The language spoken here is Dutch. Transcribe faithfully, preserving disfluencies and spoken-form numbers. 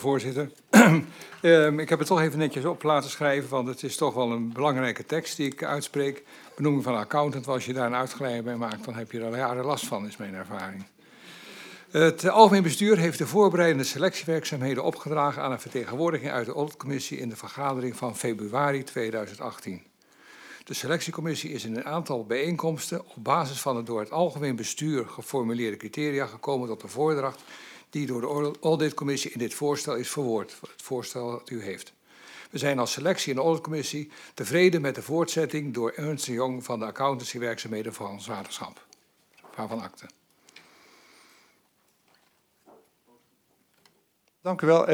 voorzitter. um, ik heb het toch even netjes op laten schrijven, want het is toch wel een belangrijke tekst die ik uitspreek. Benoeming van accountant, als je daar een uitgeleide bij maakt, dan heb je er al jaren last van, is mijn ervaring. Het algemeen bestuur heeft de voorbereidende selectiewerkzaamheden opgedragen aan een vertegenwoordiging uit de auditcommissie in de vergadering van februari tweeduizend achttien. De selectiecommissie is in een aantal bijeenkomsten op basis van het door het algemeen bestuur geformuleerde criteria gekomen tot de voordracht die door de auditcommissie in dit voorstel is verwoord, het voorstel dat u heeft. We zijn als selectie in de auditcommissie tevreden met de voortzetting door Ernst en Young van de accountancywerkzaamheden van ons waterschap. Waarvan akte. Dank u wel.